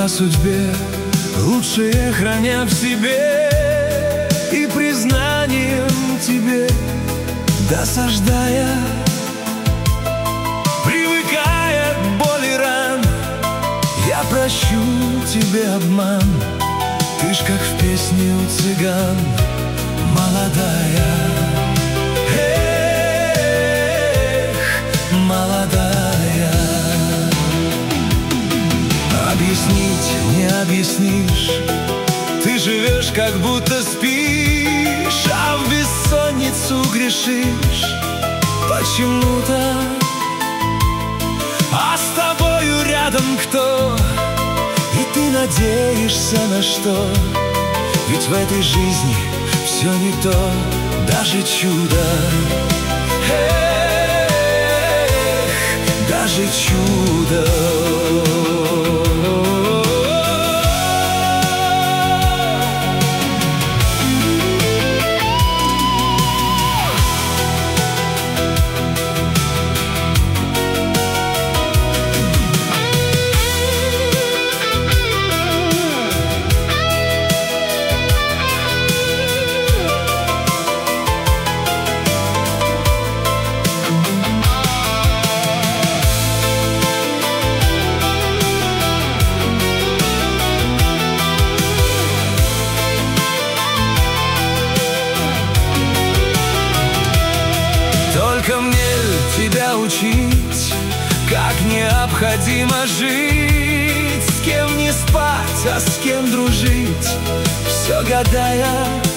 о судьбе, лучшее храня в себе, и признанием тебе досаждая, привыкая к боли ран, я прощу тебе обман. Ты ж как в песне у цыган, молодая. Эх, молодая. Объяснить не объяснишь, ты живешь, как будто спишь, а в бессонницу грешишь почему-то. А с тобою рядом кто? И ты надеешься на что? Ведь в этой жизни все не то, даже чудо. Эх, даже чудо. Только мне тебя учить, как необходимо жить, с кем не спать, а с кем дружить, все гадая,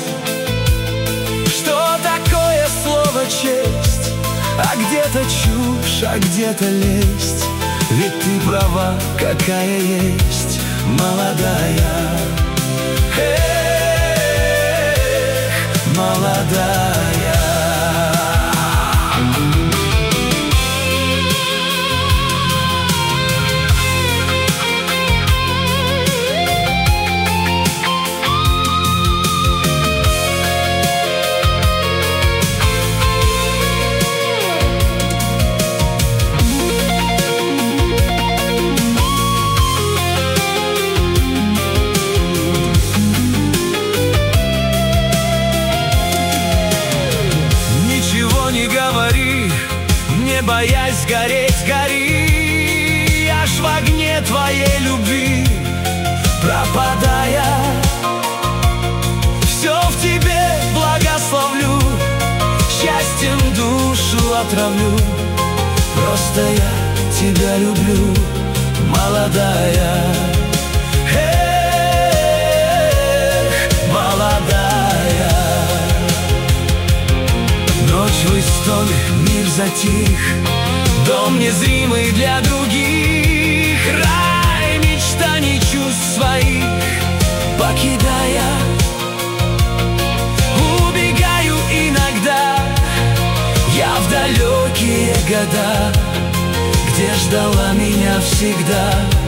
что такое слово честь, а где-то чушь, а где-то лесть. Ведь ты права, какая есть, молодая. Эх, молодая. Не говори, не боясь гореть, гори, аж в огне твоей любви пропадая. Все в тебе благословлю, счастьем душу отравлю. Просто я тебя люблю, молодая. Эх, молодая. Ночь в истоме, мир затих, дом незримый для других, рай мечтаний чувств своих покидая. Убегаю иногда я в далекие года, где ждала меня всегда